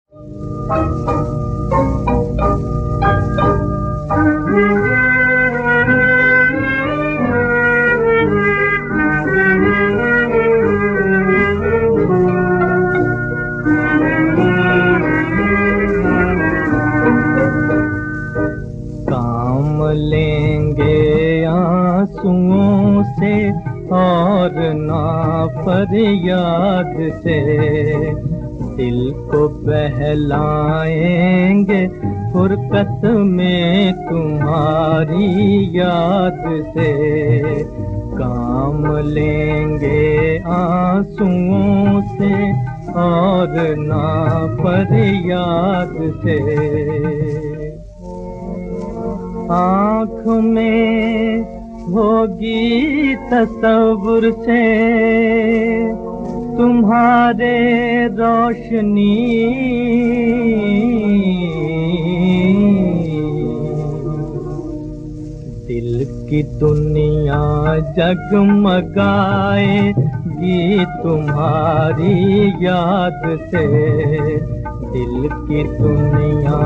काम लेंगे आंसुओं से और ना फरियाद से, दिल को बहलाएंगे फुरकत में तुम्हारी याद से। काम लेंगे आंसुओं से और ना फरियाद से। आँख में होगी तसव्वुर से तुम्हारे रोशनी, दिल की दुनिया जगमगाएगी तुम्हारी याद से। दिल की दुनिया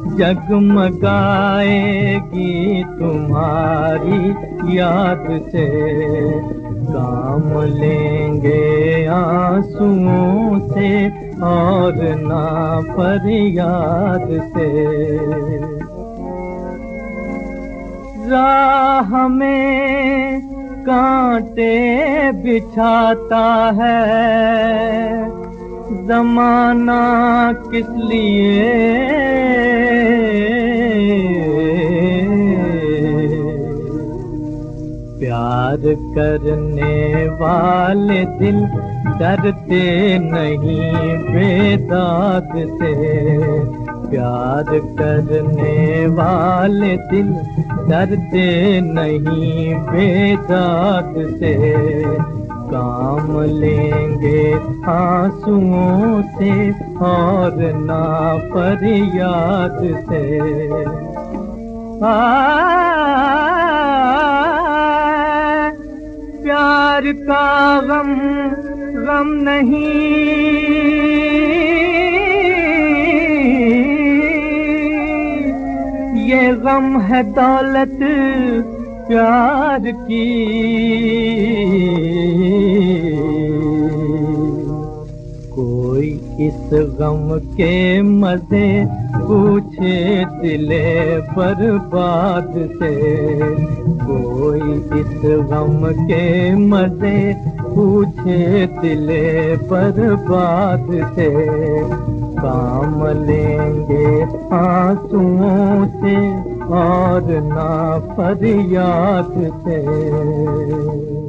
जगमगाएगी तुम्हारी याद से। काम लेंगे आंसुओं से और ना फरियाद से। राह में कांटे बिछाता है ज़माना किस लिए, प्यार करने वाले दिल डरते नहीं बेदाग से। प्यार करने वाले दिल डरते नहीं बेदाग से। काम लेंगे आंसुओं से और ना फरियाद से। प्यार का गम गम नहीं, ये गम है दौलत प्यार की। कोई इस गम के मजे पूछे दिले बर्बाद से। कोई इस गम के मजे पूछे दिले बर्बाद से। काम लेंगे आंसुओं से और ना फरियाद से।